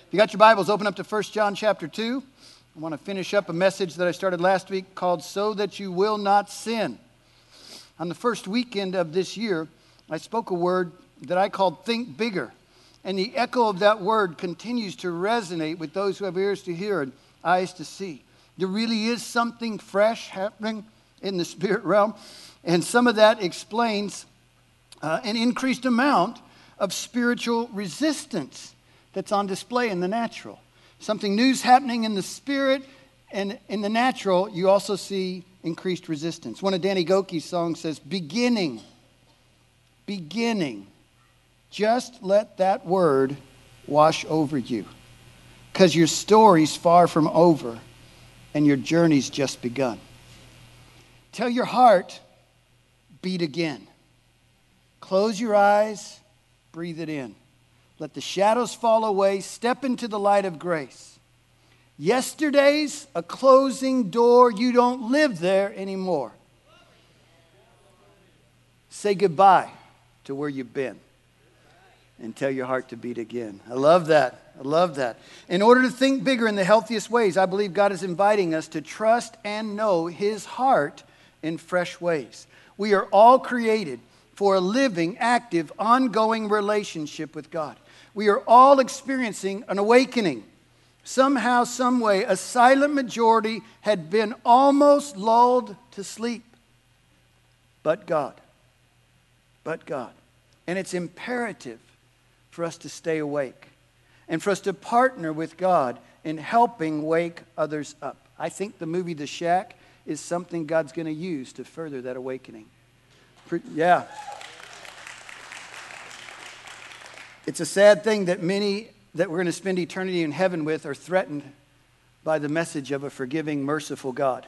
If you got your Bibles, open up to 1 John chapter 2. I want to finish up a message that I started last week called So That You Will Not Sin. On the first weekend of this year, I spoke a word that I called Think Bigger. And the echo of that word continues to resonate with those who have ears to hear and eyes to see. There really is something fresh happening in the spirit realm. And some of that explains an increased amount of spiritual resistance that's on display in the natural. Something new's happening in the spirit, and in the natural, you also see increased resistance. One of Danny Gokey's songs says, beginning. Just let that word wash over you. Because your story's far from over, and your journey's just begun. Tell your heart, beat again. Close your eyes, breathe it in. Let the shadows fall away. Step into the light of grace. Yesterday's a closing door. You don't live there anymore. Say goodbye to where you've been and tell your heart to beat again. I love that. In order to think bigger in the healthiest ways, I believe God is inviting us to trust and know His heart in fresh ways. We are all created for a living, active, ongoing relationship with God. We are all experiencing an awakening. Somehow, some way, a silent majority had been almost lulled to sleep. But God. And it's imperative for us to stay awake and for us to partner with God in helping wake others up. I think the movie The Shack is something God's going to use to further that awakening. Yeah. It's a sad thing that many that we're going to spend eternity in heaven with are threatened by the message of a forgiving, merciful God.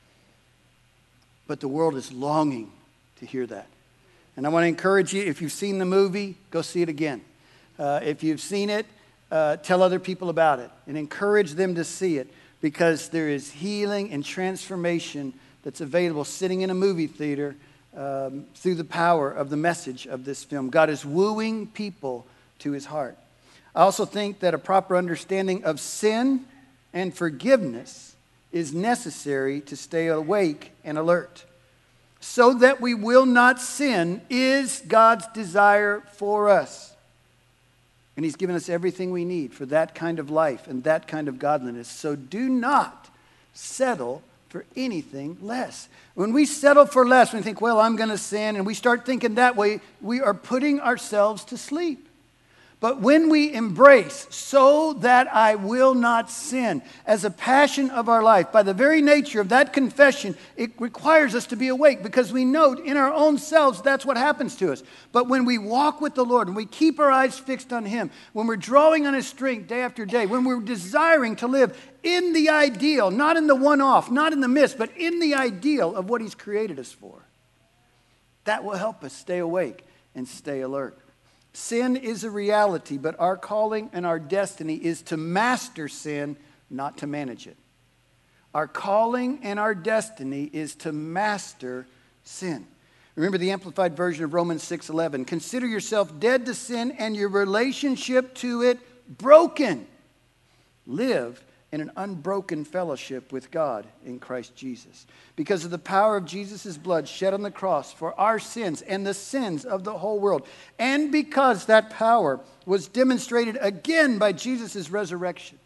But the world is longing to hear that. And I want to encourage you, if you've seen the movie, go see it again. If you've seen it, tell other people about it and encourage them to see it, because there is healing and transformation that's available sitting in a movie theater through the power of the message of this film. God is wooing people to His heart. I also think that a proper understanding of sin and forgiveness is necessary to stay awake and alert. So that we will not sin is God's desire for us. And He's given us everything we need for that kind of life and that kind of godliness. So do not settle for anything less. When we settle for less, when we think, well, I'm going to sin, and we start thinking that way, we are putting ourselves to sleep. But when we embrace, so that I will not sin, as a passion of our life, by the very nature of that confession, it requires us to be awake, because we know in our own selves that's what happens to us. But when we walk with the Lord and we keep our eyes fixed on Him, when we're drawing on His strength day after day, when we're desiring to live in the ideal, not in the one-off, not in the miss, but in the ideal of what He's created us for, that will help us stay awake and stay alert. Sin is a reality, but our calling and our destiny is to master sin, not to manage it. Our calling and our destiny is to master sin. Remember the Amplified version of Romans 6:11. Consider yourself dead to sin and your relationship to it broken. Live in an unbroken fellowship with God in Christ Jesus. Because of the power of Jesus' blood shed on the cross for our sins and the sins of the whole world. And because that power was demonstrated again by Jesus' resurrection.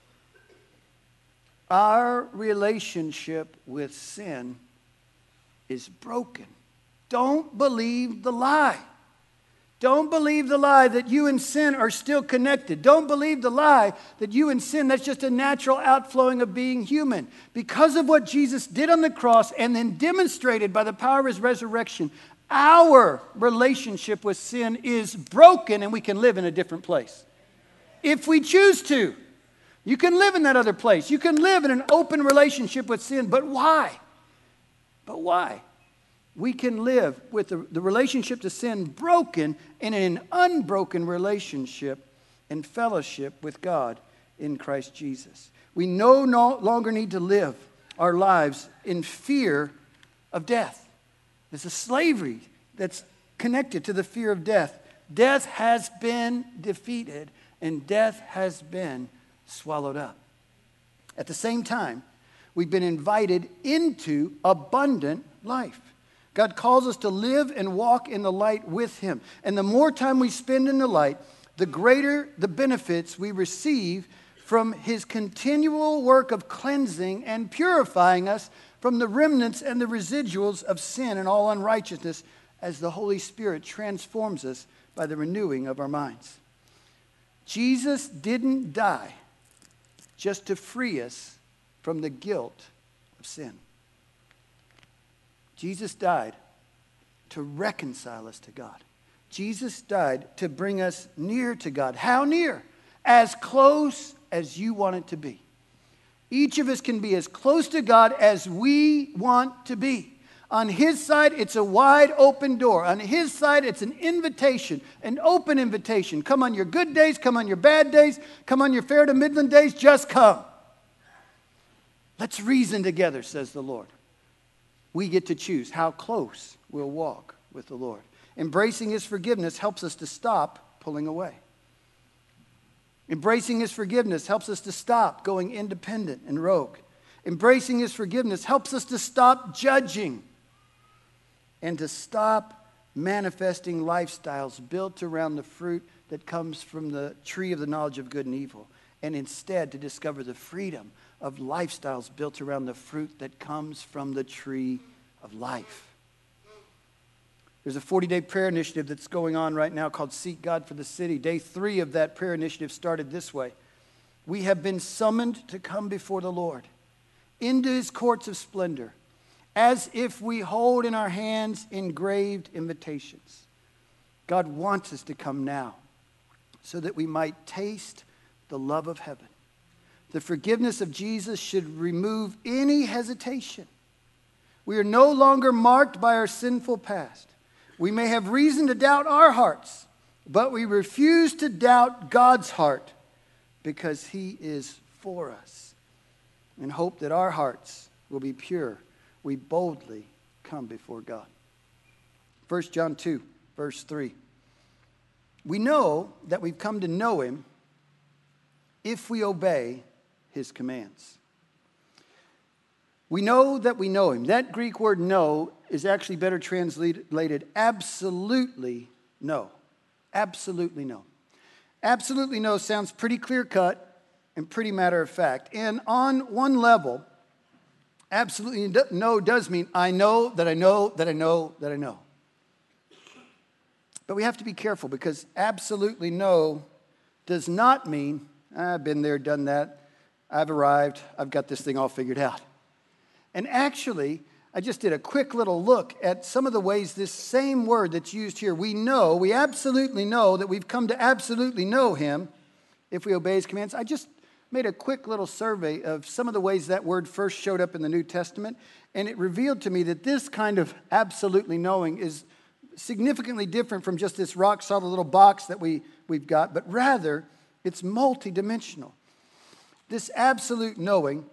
Our relationship with sin is broken. Don't believe the lie. Don't believe the lie that you and sin are still connected. Don't believe the lie that you and sin, that's just a natural outflowing of being human. Because of what Jesus did on the cross and then demonstrated by the power of His resurrection, our relationship with sin is broken and we can live in a different place. If we choose to, you can live in that other place. You can live in an open relationship with sin, but why? We can live with the relationship to sin broken and in an unbroken relationship and fellowship with God in Christ Jesus. We no longer need to live our lives in fear of death. There's a slavery that's connected to the fear of death. Death has been defeated and death has been swallowed up. At the same time, we've been invited into abundant life. God calls us to live and walk in the light with Him. And the more time we spend in the light, the greater the benefits we receive from His continual work of cleansing and purifying us from the remnants and the residuals of sin and all unrighteousness as the Holy Spirit transforms us by the renewing of our minds. Jesus didn't die just to free us from the guilt of sin. Jesus died to reconcile us to God. Jesus died to bring us near to God. How near? As close as you want it to be. Each of us can be as close to God as we want to be. On His side, it's a wide open door. On His side, it's an invitation, an open invitation. Come on your good days, come on your bad days, come on your fair to midland days, just come. Let's reason together, says the Lord. We get to choose how close we'll walk with the Lord. Embracing His forgiveness helps us to stop pulling away. Embracing His forgiveness helps us to stop going independent and rogue. Embracing His forgiveness helps us to stop judging and to stop manifesting lifestyles built around the fruit that comes from the tree of the knowledge of good and evil, and instead to discover the freedom of lifestyles built around the fruit that comes from the tree of life. There's a 40-day prayer initiative that's going on right now called Seek God for the City. Day 3 of that prayer initiative started this way. We have been summoned to come before the Lord into His courts of splendor, as if we hold in our hands engraved invitations. God wants us to come now so that we might taste the love of heaven. The forgiveness of Jesus should remove any hesitation. We are no longer marked by our sinful past. We may have reason to doubt our hearts, but we refuse to doubt God's heart because He is for us. In hope that our hearts will be pure, we boldly come before God. 1 John 2, verse 3. We know that we've come to know Him if we obey His commands. We know that we know Him. That Greek word know is actually better translated absolutely no. Absolutely no. Absolutely no sounds pretty clear-cut and pretty matter-of-fact. And on one level, absolutely no does mean I know that I know that I know that I know. But we have to be careful because absolutely no does not mean I've been there, done that, I've arrived, I've got this thing all figured out. And actually, I just did a quick little look at some of the ways this same word that's used here, we absolutely know that we've come to absolutely know Him if we obey His commands. I just made a quick little survey of some of the ways that word first showed up in the New Testament, and it revealed to me that this kind of absolutely knowing is significantly different from just this rock-solid little box that we've got, but rather it's multidimensional. This absolute knowing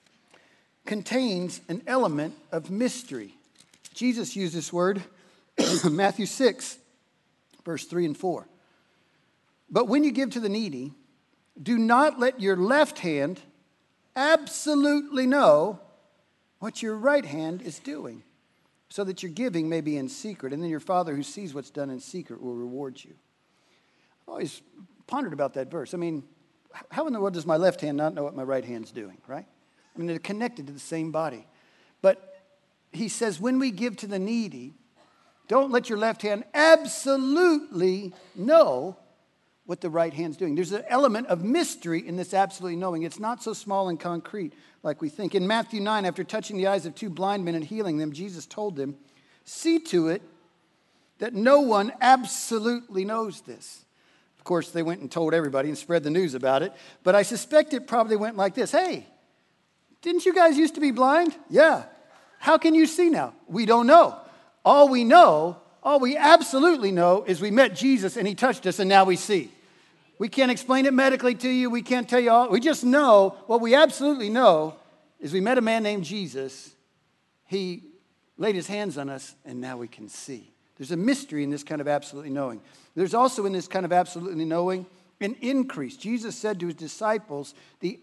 contains an element of mystery. Jesus used this word in Matthew 6, verse 3 and 4. But when you give to the needy, do not let your left hand absolutely know what your right hand is doing, so that your giving may be in secret, and then your Father who sees what's done in secret will reward you. I've always pondered about that verse. I mean, how in the world does my left hand not know what my right hand's doing, right? I mean, they're connected to the same body. But he says, when we give to the needy, don't let your left hand absolutely know what the right hand's doing. There's an element of mystery in this absolutely knowing. It's not so small and concrete like we think. In Matthew 9, after touching the eyes of 2 blind men and healing them, Jesus told them, see to it that no one absolutely knows this. Of course, they went and told everybody and spread the news about it. But I suspect it probably went like this. Hey, didn't you guys used to be blind? Yeah. How can you see now? We don't know. All we absolutely know is we met Jesus and He touched us and now we see. We can't explain it medically to you. We can't tell you all. We just know, what we absolutely know is we met a man named Jesus. He laid His hands on us and now we can see. There's a mystery in this kind of absolutely knowing. There's also in this kind of absolutely knowing an increase. Jesus said to his disciples, the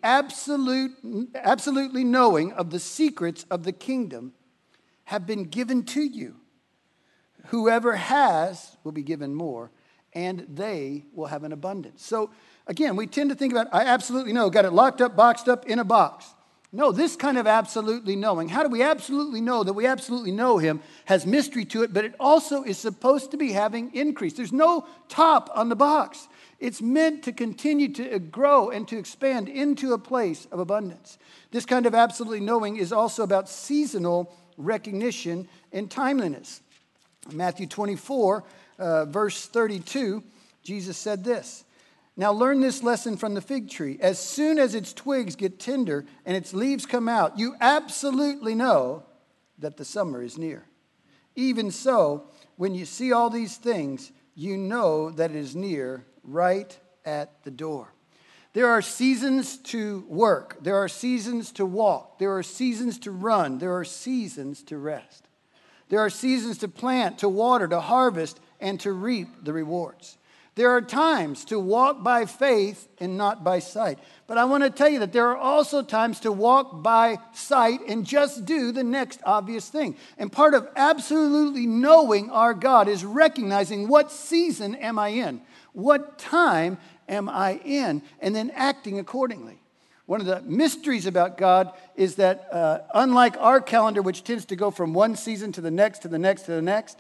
absolutely knowing of the secrets of the kingdom have been given to you. Whoever has will be given more, and they will have an abundance. So again, we tend to think about, I absolutely know, got it locked up, boxed up in a box. No, this kind of absolutely knowing. How do we absolutely know that we absolutely know him has mystery to it, but it also is supposed to be having increase. There's no top on the box. It's meant to continue to grow and to expand into a place of abundance. This kind of absolutely knowing is also about seasonal recognition and timeliness. In Matthew 24, verse 32, Jesus said this, "Now learn this lesson from the fig tree. As soon as its twigs get tender and its leaves come out, you absolutely know that the summer is near. Even so, when you see all these things, you know that it is near, right at the door." There are seasons to work. There are seasons to walk. There are seasons to run. There are seasons to rest. There are seasons to plant, to water, to harvest, and to reap the rewards. There are times to walk by faith and not by sight. But I want to tell you that there are also times to walk by sight and just do the next obvious thing. And part of absolutely knowing our God is recognizing what season am I in? What time am I in? And then acting accordingly. One of the mysteries about God is that unlike our calendar, which tends to go from one season to the next, to the next, to the next,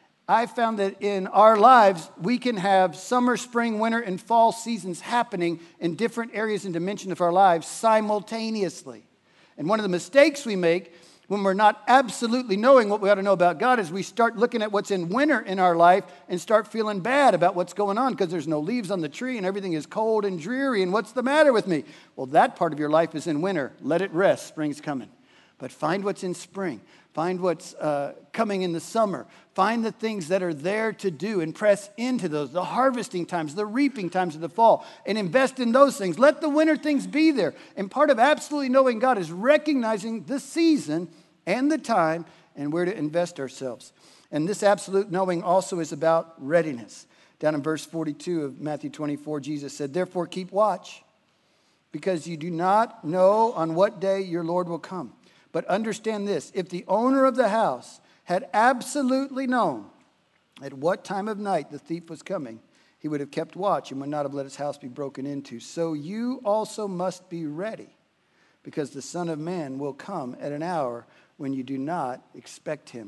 I found that in our lives, we can have summer, spring, winter, and fall seasons happening in different areas and dimensions of our lives simultaneously. And one of the mistakes we make when we're not absolutely knowing what we ought to know about God is we start looking at what's in winter in our life and start feeling bad about what's going on because there's no leaves on the tree and everything is cold and dreary and what's the matter with me? Well, that part of your life is in winter. Let it rest. Spring's coming. But find what's in spring. Find what's coming in the summer. Find the things that are there to do and press into those. The harvesting times, the reaping times of the fall. And invest in those things. Let the winter things be there. And part of absolutely knowing God is recognizing the season and the time and where to invest ourselves. And this absolute knowing also is about readiness. Down in verse 42 of Matthew 24, Jesus said, "Therefore keep watch, because you do not know on what day your Lord will come. But understand this, if the owner of the house had absolutely known at what time of night the thief was coming, he would have kept watch and would not have let his house be broken into. So you also must be ready, because the Son of Man will come at an hour when you do not expect him."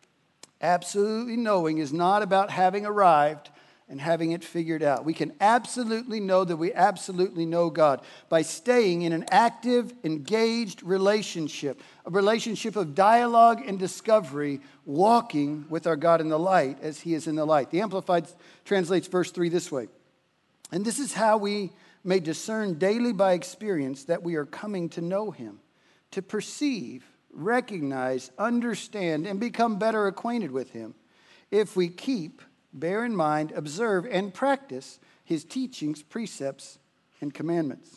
Absolutely knowing is not about having arrived and having it figured out. We can absolutely know that we absolutely know God by staying in an active, engaged relationship, a relationship of dialogue and discovery, walking with our God in the light as he is in the light. The Amplified translates verse 3 this way, "And this is how we may discern daily by experience that we are coming to know him, to perceive, recognize, understand, and become better acquainted with him, if we keep, bear in mind, observe, and practice his teachings, precepts, and commandments."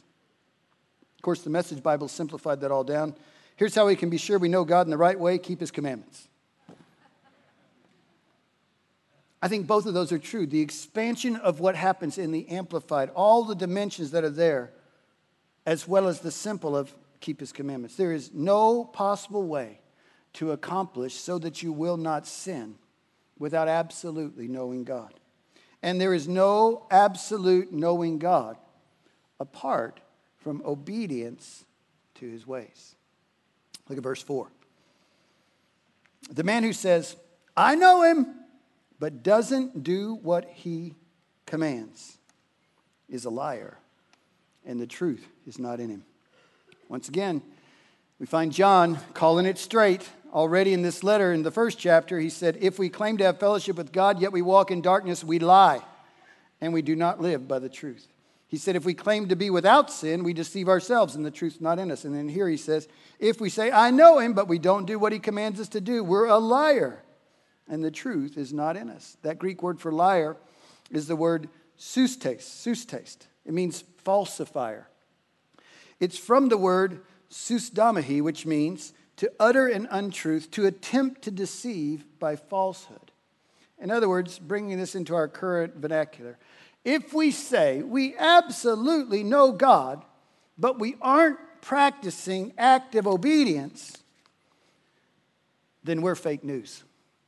Of course, the Message Bible simplified that all down. Here's how we can be sure we know God in the right way: keep his commandments. I think both of those are true. The expansion of what happens in the Amplified, all the dimensions that are there, as well as the simple of keep his commandments. There is no possible way to accomplish so that you will not sin without absolutely knowing God. And there is no absolute knowing God apart from obedience to his ways. Look at verse 4. "The man who says, 'I know him,' but doesn't do what he commands is a liar, and the truth is not in him." Once again, we find John calling it straight. Already in this letter, in the first chapter, he said, "If we claim to have fellowship with God, yet we walk in darkness, we lie, and we do not live by the truth." He said, "If we claim to be without sin, we deceive ourselves, and the truth is not in us." And then here he says, "If we say, 'I know him,' but we don't do what he commands us to do, we're a liar, and the truth is not in us." That Greek word for liar is the word soustaste. It means falsifier. It's from the word sousdamahi, which means to utter an untruth, to attempt to deceive by falsehood. In other words, bringing this into our current vernacular, If we say we absolutely know God, but we aren't practicing active obedience, then we're fake news.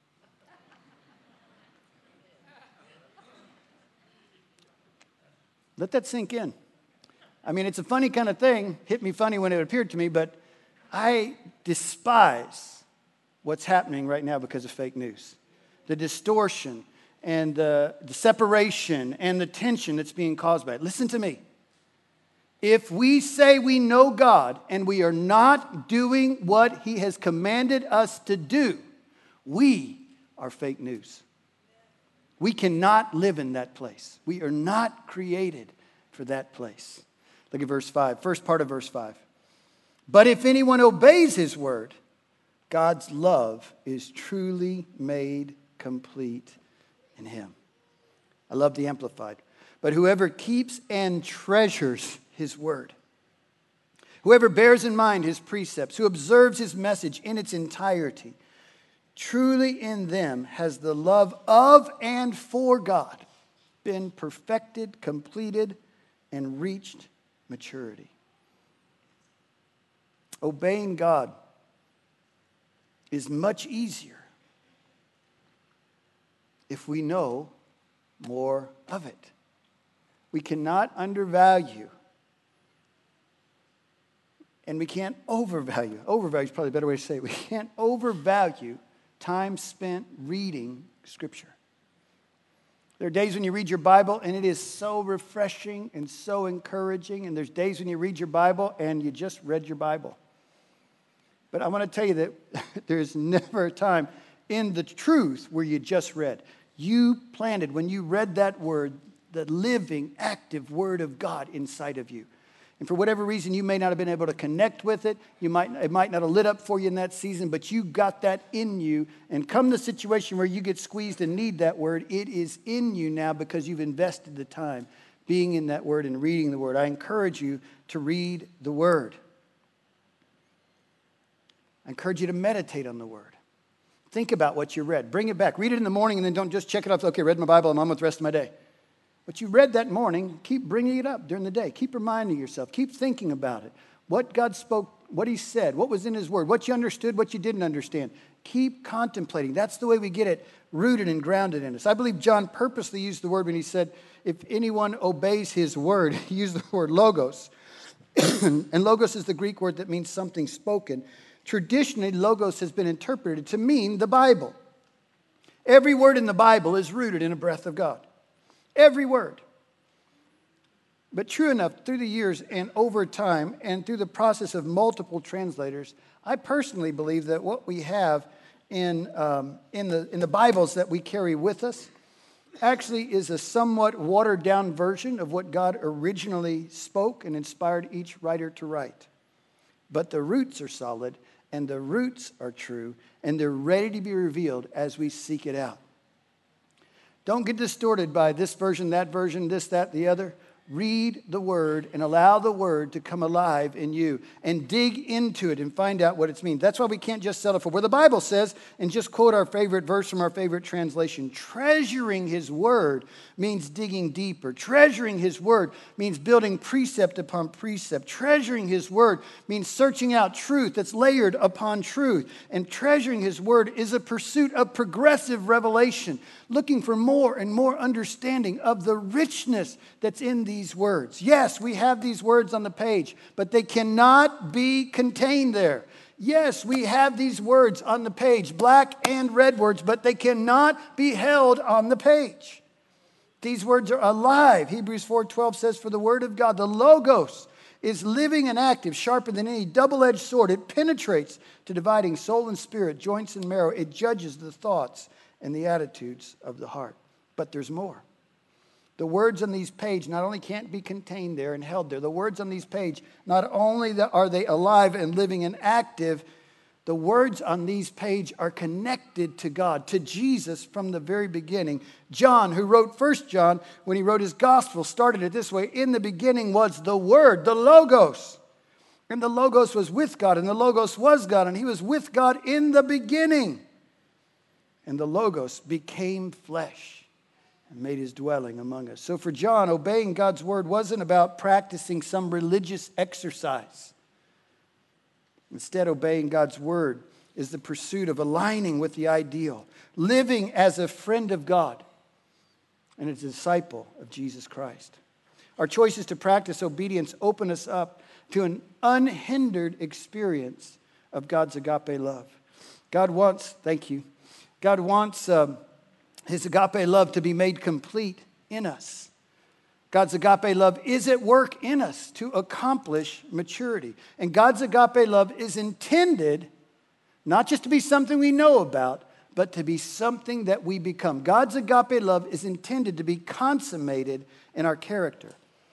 Let that sink in. I mean, it's a funny kind of thing. Hit me funny when it appeared to me, but I despise what's happening right now because of fake news. The distortion and the separation and the tension that's being caused by it. Listen to me. If we say we know God and we are not doing what He has commanded us to do, we are fake news. We cannot live in that place. We are not created for that place. Look at verse 5, first part of verse 5. But if anyone obeys His word, God's love is truly made complete in him. I love the Amplified. But whoever keeps and treasures His word, whoever bears in mind His precepts, who observes His message in its entirety, truly in them has the love of and for God been perfected, completed, and reached maturity. Obeying God is much easier if we know more of it. We cannot undervalue, and we can't overvalue. Overvalue is probably a better way to say it. We can't overvalue time spent reading Scripture. There are days when you read your Bible and it is so refreshing and so encouraging. And there's days when you read your Bible and you just read your Bible. But I want to tell you that there's never a time in the truth where you just read. You planted, when you read that word, the living, active Word of God inside of you. And for whatever reason, you may not have been able to connect with it. It might not have lit up for you in that season, but you got that in you. And come the situation where you get squeezed and need that word, it is in you now because you've invested the time being in that word and reading the word. I encourage you to read the word. I encourage you to meditate on the word. Think about what you read. Bring it back. Read it in the morning and then don't just check it off. Okay, read my Bible, I'm on with the rest of my day. What you read that morning, keep bringing it up during the day. Keep reminding yourself. Keep thinking about it. What God spoke, what He said, what was in His word, what you understood, what you didn't understand. Keep contemplating. That's the way we get it rooted and grounded in us. I believe John purposely used the word when he said, if anyone obeys His word, he used the word logos. And logos is the Greek word that means something spoken. Traditionally, logos has been interpreted to mean the Bible. Every word in the Bible is rooted in a breath of God. Every word. But true enough, through the years and over time and through the process of multiple translators, I personally believe that what we have in the Bibles that we carry with us actually is a somewhat watered down version of what God originally spoke and inspired each writer to write. But the roots are solid and the roots are true and they're ready to be revealed as we seek it out. Don't get distorted by this version, this, that, the other. Read the word and allow the word to come alive in you and dig into it and find out what it means. That's why we can't just settle for where the Bible says and just quote our favorite verse from our favorite translation. Treasuring His word means digging deeper. Treasuring His word means building precept upon precept. Treasuring His word means searching out truth that's layered upon truth. And treasuring His word is a pursuit of progressive revelation, looking for more and more understanding of the richness that's in these words. Yes, we have these words on the page, but they cannot be contained there. Yes, we have these words on the page, black and red words, but they cannot be held on the page. These words are alive. Hebrews 4:12 says, for the word of God, the logos, is living and active, sharper than any double-edged sword. It penetrates to dividing soul and spirit, joints and marrow. It judges the thoughts and the attitudes of the heart. But there's more. The words on these pages not only can't be contained there and held there, the words on these pages, not only are they alive and living and active, the words on these pages are connected to God, to Jesus from the very beginning. John, who wrote 1 John, when he wrote his gospel, started it this way. In the beginning was the Word, the Logos. And the Logos was with God, and the Logos was God, and He was with God in the beginning. And the Logos became flesh and made his dwelling among us. So for John, obeying God's word wasn't about practicing some religious exercise. Instead, obeying God's word is the pursuit of aligning with the ideal, living as a friend of God and a disciple of Jesus Christ. Our choices to practice obedience open us up to an unhindered experience of God's agape love. God wants his agape love to be made complete in us. God's agape love is at work in us to accomplish maturity. And God's agape love is intended not just to be something we know about, but to be something that we become. God's agape love is intended to be consummated in our character.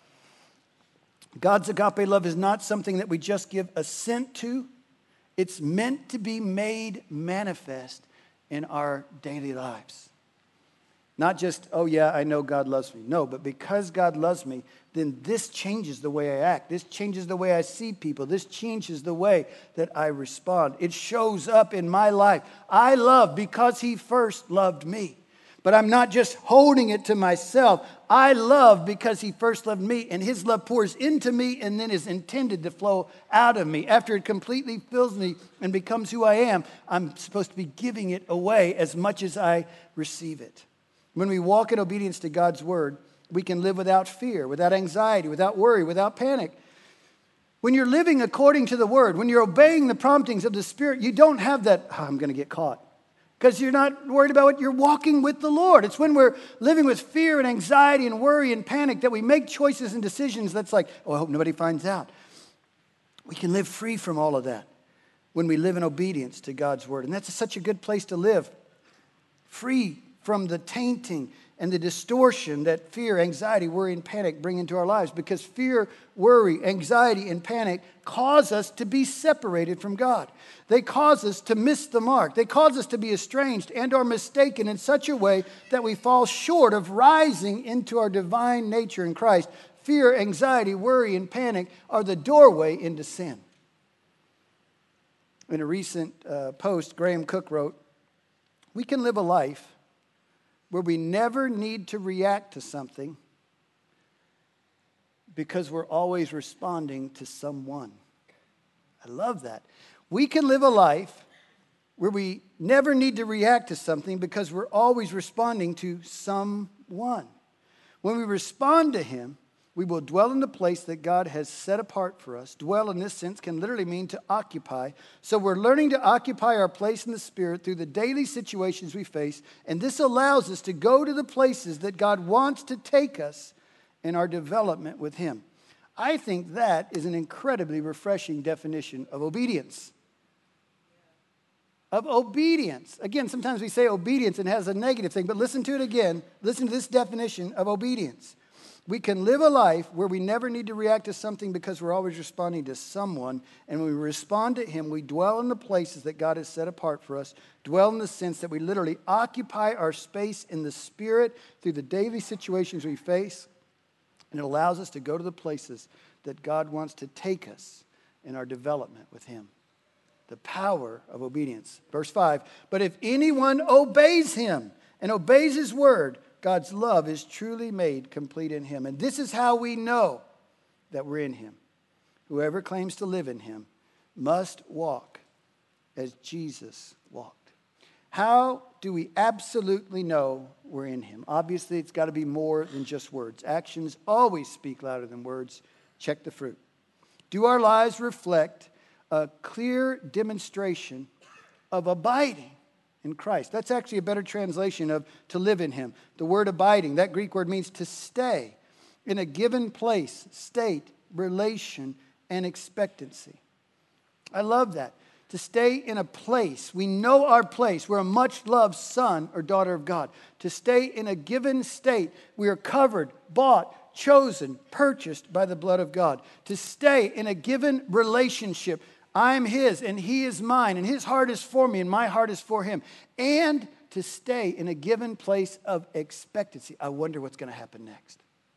God's agape love is not something that we just give assent to. It's meant to be made manifest in our daily lives. Not just, oh yeah, I know God loves me. No, but because God loves me, then this changes the way I act. This changes the way I see people. This changes the way that I respond. It shows up in my life. I love because he first loved me. But I'm not just holding it to myself. I love because he first loved me, and his love pours into me and then is intended to flow out of me. After it completely fills me and becomes who I am, I'm supposed to be giving it away as much as I receive it. When we walk in obedience to God's word, we can live without fear, without anxiety, without worry, without panic. When you're living according to the word, when you're obeying the promptings of the Spirit, you don't have that, I'm going to get caught. Because you're not worried about what you're walking with the Lord. It's when we're living with fear and anxiety and worry and panic that we make choices and decisions that's like, oh, I hope nobody finds out. We can live free from all of that when we live in obedience to God's word. And that's such a good place to live. Free from the tainting and the distortion that fear, anxiety, worry, and panic bring into our lives. Because fear, worry, anxiety, and panic cause us to be separated from God. They cause us to miss the mark. They cause us to be estranged and or mistaken in such a way that we fall short of rising into our divine nature in Christ. Fear, anxiety, worry, and panic are the doorway into sin. In a recent post, Graham Cook wrote, "We can live a life where we never need to react to something because we're always responding to someone." I love that. We can live a life where we never need to react to something because we're always responding to someone. When we respond to him, we will dwell in the place that God has set apart for us. Dwell in this sense can literally mean to occupy. So we're learning to occupy our place in the Spirit through the daily situations we face. And this allows us to go to the places that God wants to take us in our development with him. I think that is an incredibly refreshing definition of obedience. Of obedience. Again, sometimes we say obedience and it has a negative thing, but listen to it again. Listen to this definition of obedience. We can live a life where we never need to react to something because we're always responding to someone. And when we respond to him, we dwell in the places that God has set apart for us. Dwell in the sense that we literally occupy our space in the Spirit through the daily situations we face. And it allows us to go to the places that God wants to take us in our development with him. The power of obedience. Verse 5, "But if anyone obeys him and obeys his word, God's love is truly made complete in him." And this is how we know that we're in him. Whoever claims to live in him must walk as Jesus walked. How do we absolutely know we're in him? Obviously, it's got to be more than just words. Actions always speak louder than words. Check the fruit. Do our lives reflect a clear demonstration of abiding in Christ? That's actually a better translation of to live in him. The word abiding, that Greek word means to stay in a given place, state, relation, and expectancy. I love that. To stay in a place. We know our place. We're a much-loved son or daughter of God. To stay in a given state. We are covered, bought, chosen, purchased by the blood of God. To stay in a given relationship. I'm his and he is mine, and his heart is for me and my heart is for him. And to stay in a given place of expectancy. I wonder what's going to happen next.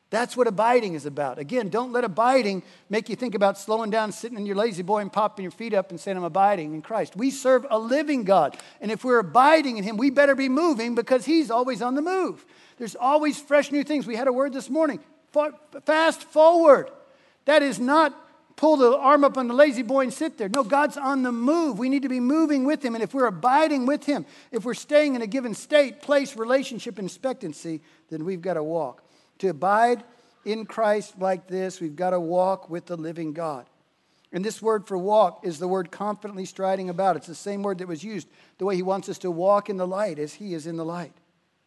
That's what abiding is about. Again, don't let abiding make you think about slowing down, sitting in your lazy boy and popping your feet up and saying, I'm abiding in Christ. We serve a living God. And if we're abiding in him, we better be moving because he's always on the move. There's always fresh new things. We had a word this morning, fast forward. That is not pull the arm up on the lazy boy and sit there. No, God's on the move. We need to be moving with him. And if we're abiding with him, if we're staying in a given state, place, relationship, expectancy, then we've got to walk. To abide in Christ like this, we've got to walk with the living God. And this word for walk is the word confidently striding about. It's the same word that was used the way he wants us to walk in the light as he is in the light.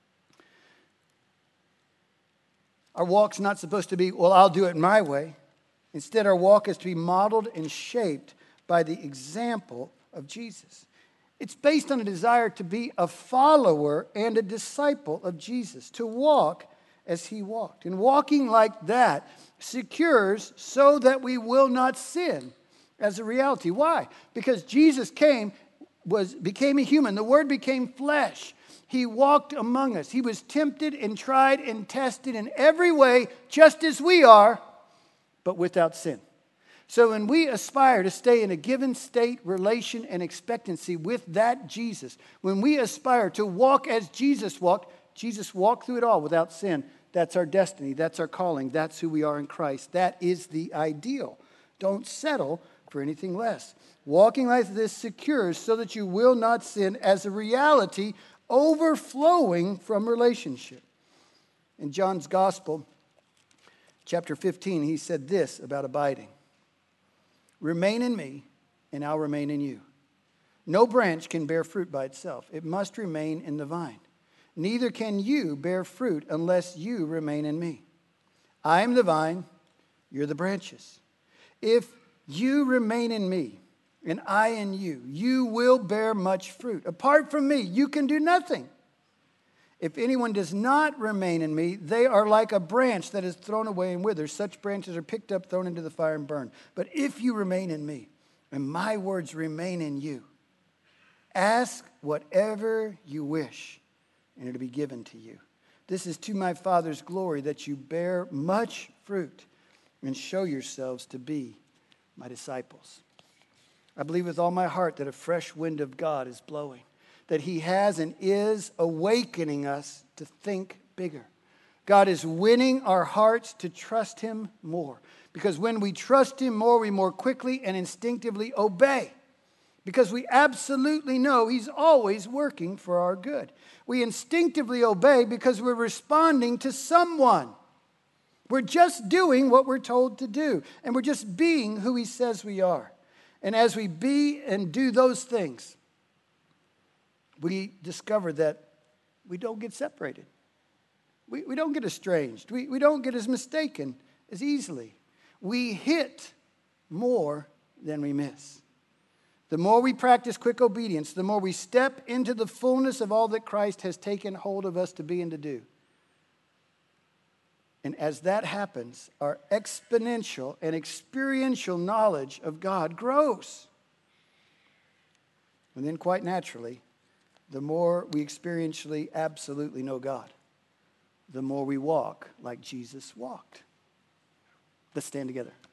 Our walk's not supposed to be, well, I'll do it my way. Instead, our walk is to be modeled and shaped by the example of Jesus. It's based on a desire to be a follower and a disciple of Jesus, to walk as he walked. And walking like that secures so that we will not sin as a reality. Why? Because Jesus became a human. The Word became flesh. He walked among us. He was tempted and tried and tested in every way, just as we are, but without sin. So when we aspire to stay in a given state, relation, and expectancy with that Jesus, when we aspire to walk as Jesus walked through it all without sin. That's our destiny. That's our calling. That's who we are in Christ. That is the ideal. Don't settle for anything less. Walking like this secures so that you will not sin as a reality overflowing from relationship. In John's Gospel, chapter 15, he said this about abiding. Remain in me, and I'll remain in you. No branch can bear fruit by itself. It must remain in the vine. Neither can you bear fruit unless you remain in me. I am the vine, you're the branches. If you remain in me, and I in you, you will bear much fruit. Apart from me, you can do nothing. If anyone does not remain in me, they are like a branch that is thrown away and withers. Such branches are picked up, thrown into the fire, and burned. But if you remain in me, and my words remain in you, ask whatever you wish, and it'll be given to you. This is to my Father's glory, that you bear much fruit and show yourselves to be my disciples. I believe with all my heart that a fresh wind of God is blowing, that he has and is awakening us to think bigger. God is winning our hearts to trust him more. Because when we trust him more, we more quickly and instinctively obey. Because we absolutely know he's always working for our good. We instinctively obey because we're responding to someone. We're just doing what we're told to do. And we're just being who he says we are. And as we be and do those things, we discover that we don't get separated. We don't get estranged. We don't get as mistaken as easily. We hit more than we miss. The more we practice quick obedience, the more we step into the fullness of all that Christ has taken hold of us to be and to do. And as that happens, our exponential and experiential knowledge of God grows. And then quite naturally, the more we experientially absolutely know God, the more we walk like Jesus walked. Let's stand together.